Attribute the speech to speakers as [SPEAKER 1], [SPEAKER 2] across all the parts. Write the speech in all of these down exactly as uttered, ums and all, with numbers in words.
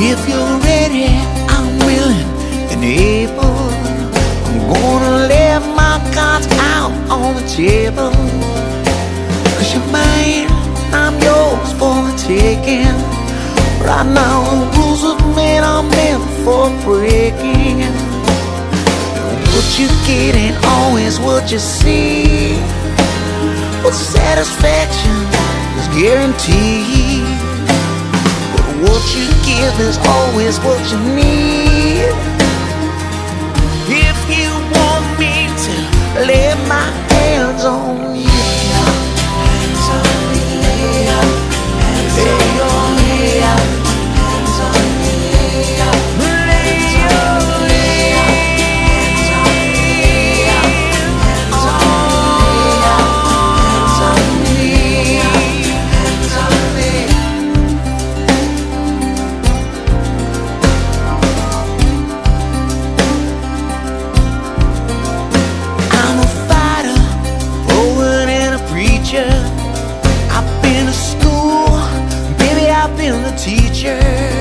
[SPEAKER 1] If you're ready, I'm willing and able. I'm gonna lay my cards out on the table. Cause you're mine, I'm yours for the taking. Right now the rules of men are meant for breaking. What you get ain't always what you see, but satisfaction is guaranteed. But what you give is always what you need. If you want me to lay my hands on you, hands on me, lay your hands on me, hands on me, lay your teacher.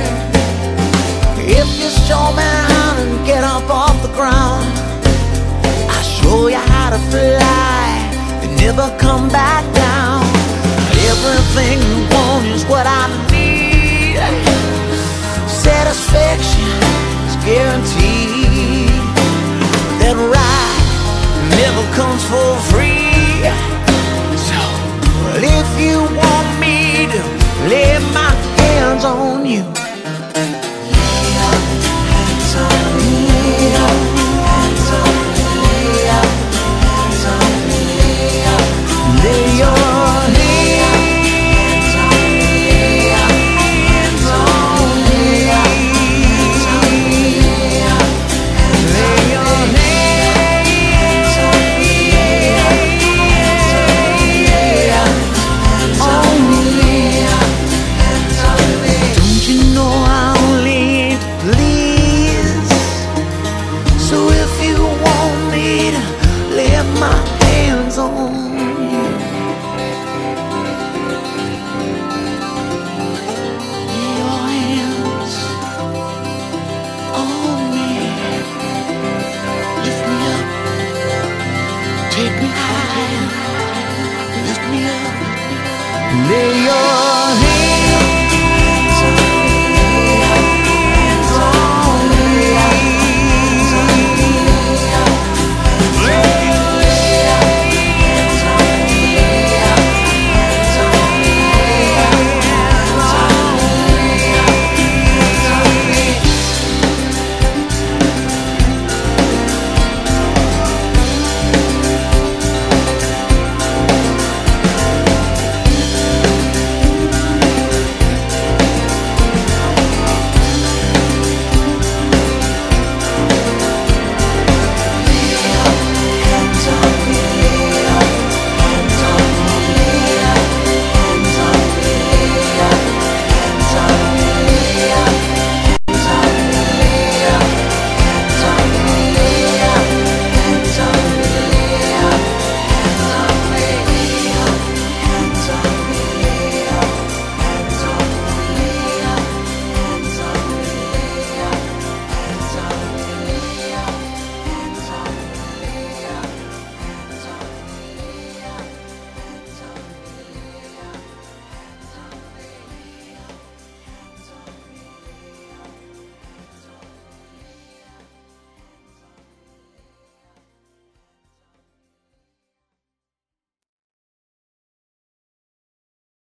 [SPEAKER 1] If you show me how to get up off the ground, I'll show you how to fly and never come back down. Everything you want is what I need. Satisfaction is guaranteed. That ride never comes for free. So, well, if you want me to lay my hands on you,